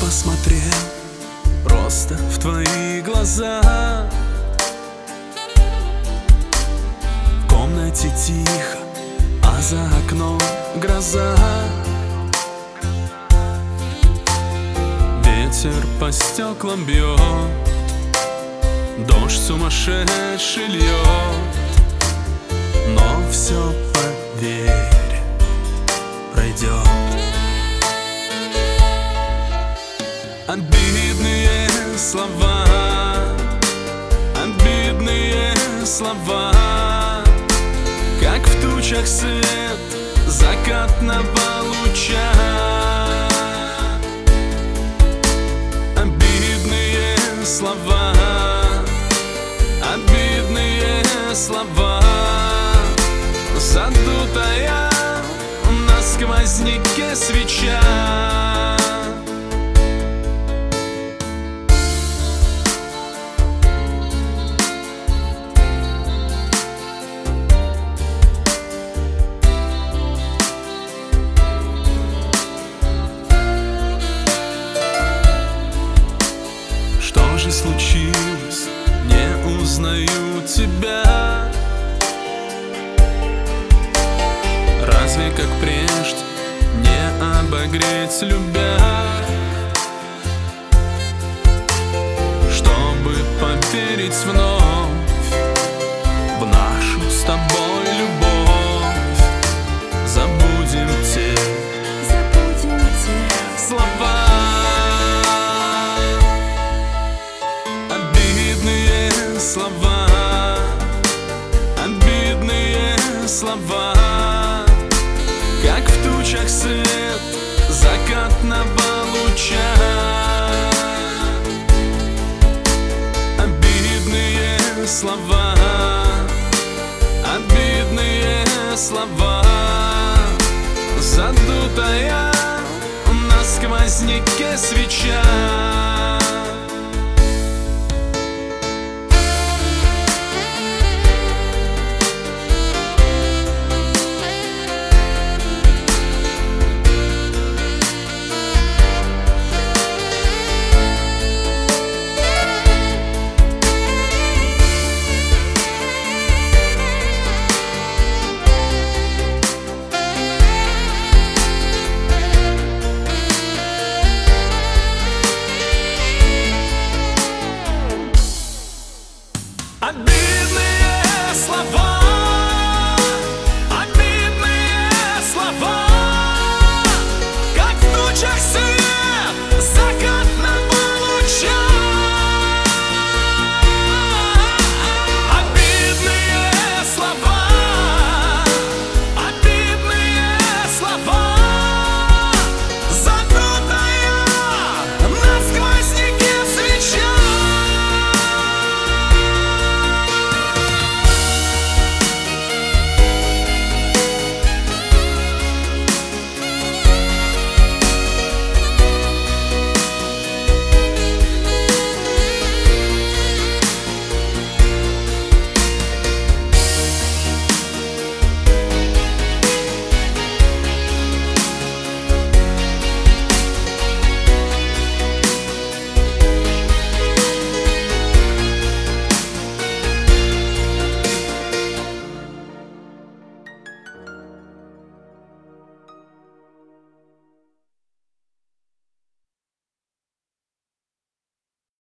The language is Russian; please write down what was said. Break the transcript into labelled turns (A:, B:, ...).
A: посмотрел просто в твои глаза. В комнате тихо, а за окном гроза. Ветер по стеклам бьет, дождь сумасшедший льет. Но все, поверь, пройдет. Обидные слова, обидные слова, как в тучах свет закатного луча. Обидные слова, обидные слова, задутая на сквозняке свеча. Что же случилось? Не узнаю тебя. Разве как прежде не обогреть любя? Чтобы поверить вновь,